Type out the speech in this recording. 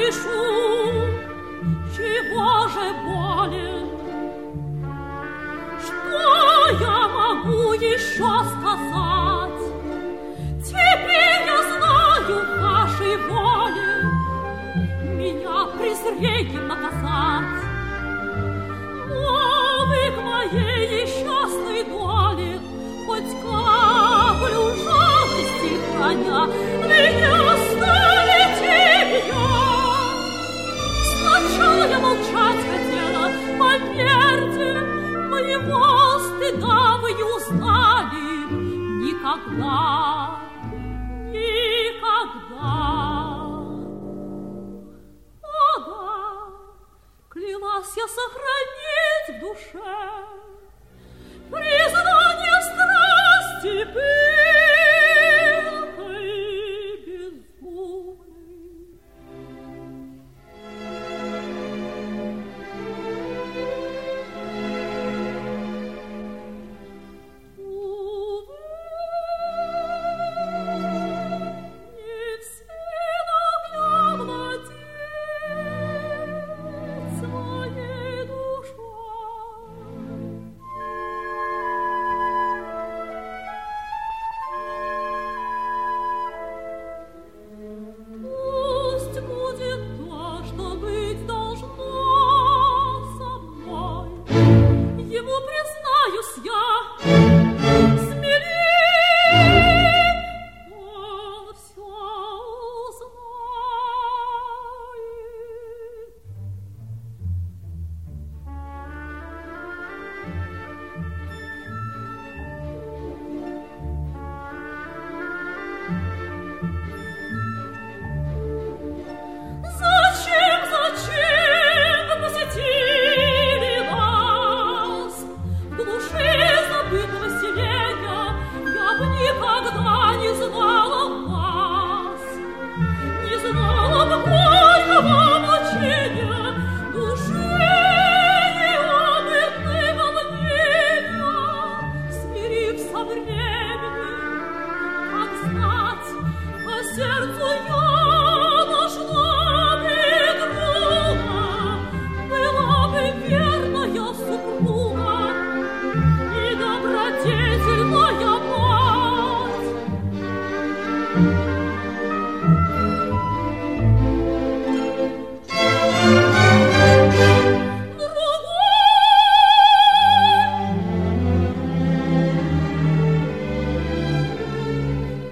пишу, чего же болен? Что я могу еще сказать? Теперь я знаю вашей воли меня презрением наказать. Но вы к моей несчастной доле хоть каплю жалости храня, меня оставите меня. Сначала я молчать хотела, поверьте, моего стыда вы не узнали никогда, никогда. Ага, клялась я сохранить